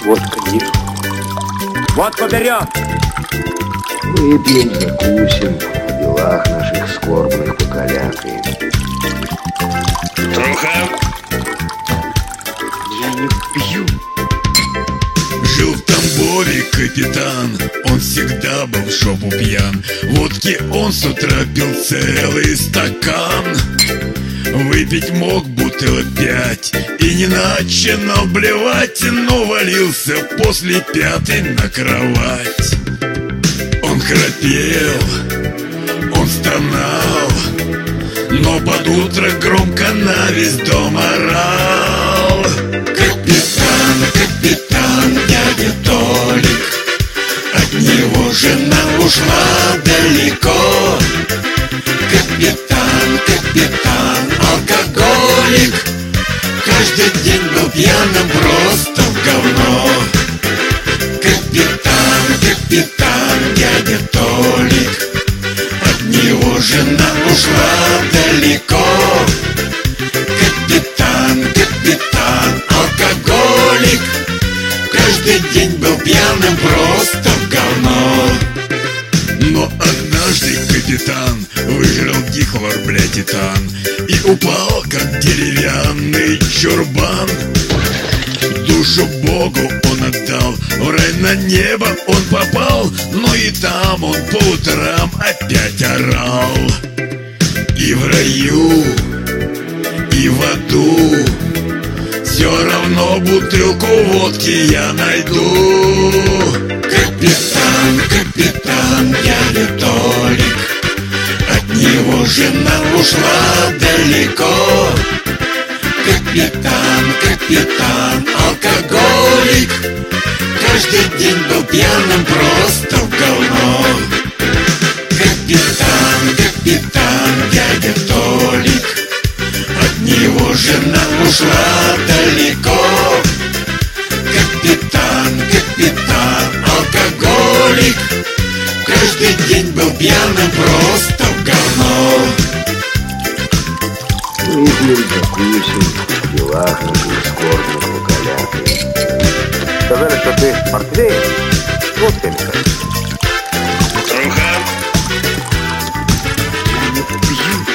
Водка есть? Водку берем! Выпьем, закусим, в делах наших скорбных покалякаем. Труха! Я не пью. Жил в Тамбове капитан, он всегда был в жопу пьян. Водки он с утра пил целый стакан. Выпить мог бутылок 5 и не начинал блевать, но валился после 5-й на кровать. Он храпел, он стонал, но под утро громко на весь дом орал: капитан, капитан, дядя Толик, от него жена ушла далеко. Капитан, капитан, алкоголик, каждый день был пьяным просто в говно. Капитан, капитан, дядя Толик, от него жена ушла далеко. Капитан, капитан, алкоголик, каждый день был пьяным просто в говно. Но однажды капитан выжрал дихлор, блядь, титан, и упал, как деревянный чурбан. Душу Богу он отдал, в рай на небо он попал, но и там он по утрам опять орал. И в раю, и в аду все равно бутылку водки я найду. Капитан, капитан, дядя Толик, от него жена ушла далеко. Капитан, капитан, алкоголик, каждый день был пьяным просто в говно. Капитан, капитан, дядя Толик, от него жена ушла далеко. Капитан, капитан, алкоголик, каждый день был пьяным просто в говно. Выпьем, закусим, в делах наших скорбных покалякаем. Сказали, что ты портвейн. Водка, Михаил. Труха! Я не пью.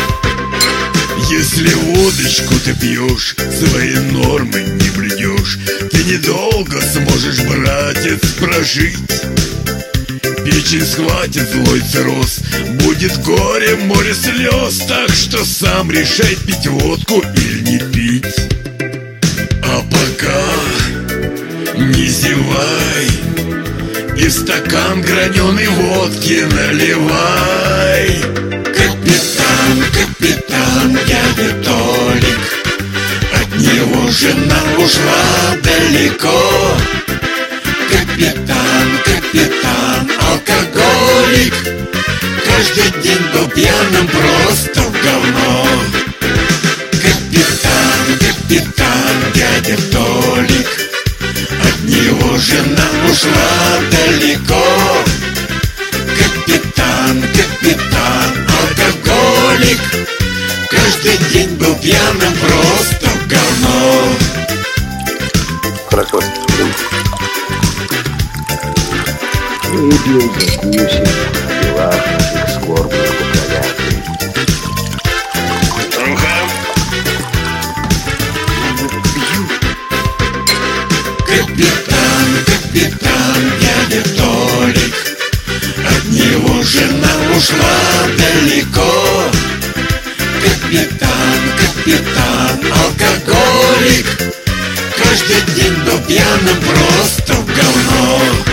Если водочку ты пьешь, свои нормы не блюдешь, ты недолго сможешь, братец, прожить. Печень схватит злой цирроз, будет горе, море слез, так что сам решай, пить водку или не пить. А пока не зевай и в стакан граненой водки наливай. Капитан, капитан, дядя Толик, от него жена ушла далеко. Капитан, капитан, алкоголик, каждый день был пьяным просто в говно. Капитан, капитан, дядя Толик, от него жена ушла далеко. Капитан, капитан, алкоголик, каждый день был пьяным просто в говно. Хорошо. Выпьем, закусим, в делах наших скорбных покалякаем. Труха! Я не пью. Капитан, капитан, дядя Толик, от него жена ушла далеко. Капитан, капитан, алкоголик, каждый день был пьяным просто в говно.